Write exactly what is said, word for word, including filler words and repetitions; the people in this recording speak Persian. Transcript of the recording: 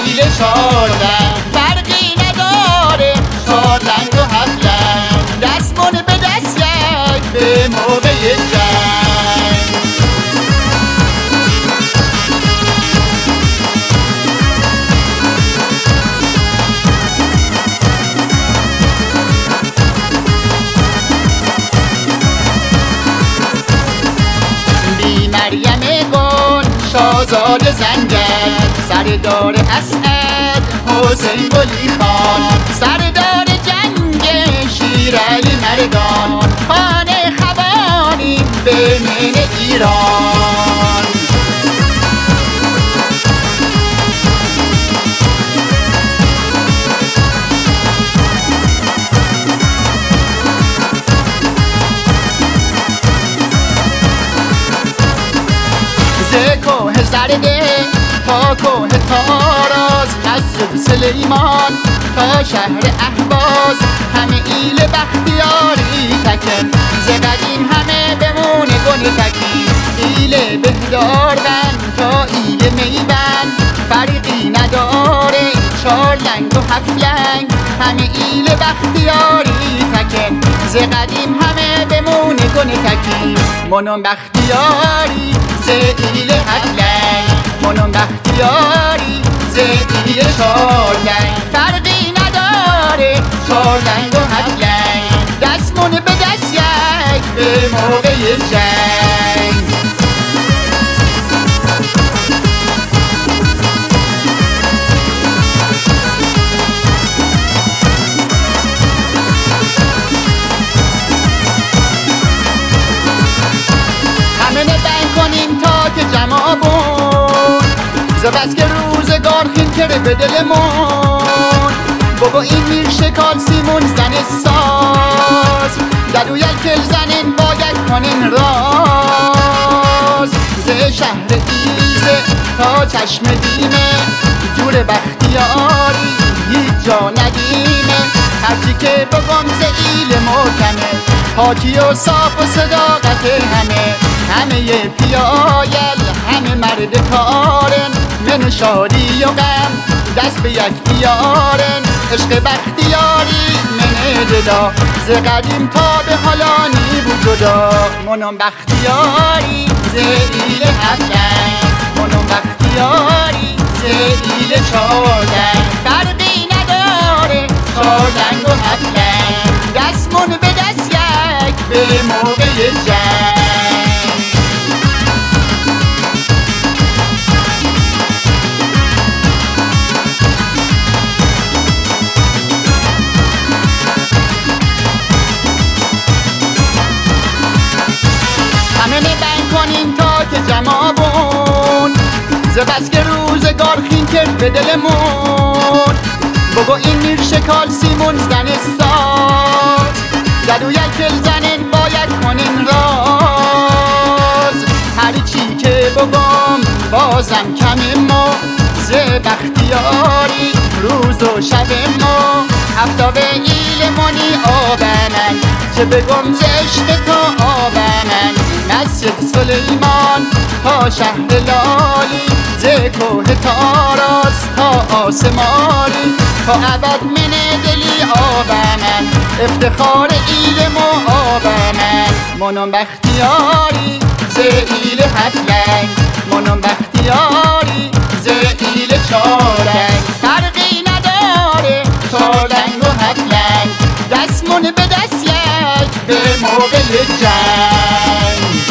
ایل چارلنگ فرقی نداره، چارلنگ و هفتلنگ دستمون به دست یک به موقع جنگ. بی مریم گل شاهزاد زنگل، سردار اسعد حسین قلی خان، سردار جنگ شیرعلی مردان، خانه خوانیم به من ایران. ز کوه زرده تا کوه تاراز، مسجد سلیمان تا شهر اهواز، همه ایل بختیاری تکن، ز قدیم همه بمونه گل تکی. ایل بهداربند تا ایل میبند فرقی نداره، چارلنگ و هفتلنگ همه ایل بختیاری تکن، ز قدیم همه بمونه گل تکی. منم بختیاری ز ایل هفتلنگ، منم بختیاری ز ایل چارلنگ فرقی نداره، چارلنگ و هفتلنگ دستمون به دست یک به موقع جنگ. همه بند کنیم تا که جمابون، ز بس که روزگار خین کرده به دلمون. بابا این میر شکال سیمون زن ساز، دلو یک کل زنین باید کنین راز. ز شهر ایزه تا چشم دیمه، جور بختیاری هیچ جا ندیمه. هرچی که بگم ز ایل محکمه، پاکی و صاف و صداقت همه. همه پیایل همه مرد کارن، من شادی و غم دست به یک بیارن. عشق بختیاری من دلا، ز قدیم تا به حالا نی بود جدا. منم بختیاری ز ایل هفتلنگ، منم بختیاری ز ایل چارلنگ فرقی نداره، چارلنگ و هفتلنگ دستمون به دست یک به موقع جنگ. همه بند کنیم تا که جمابون، ز بس که روزگار خین کرد به دلمون. بگو این میر شکال سیمون زن ساز، دلو یک کل زنین باید کنین راز. هر چی که بگم بازم کم ما، ز بختیاری روز و شب ما. هفتاد ایل منی آبنن، چه بگم ز عشق تو آبنن. مسجد سلیمان تا شهر لالی، ز کوه تاراز تا آسمانی. تا ابد من دلی آبنن، افتخار ایل ما آبنن. منم بختیاری ز ایل هفتلنگ، منم بختیاری ز ایل چارلنگ فرقی نداره، چارلنگ و هفتلنگ دستمون به دست یک به موقع جنگ.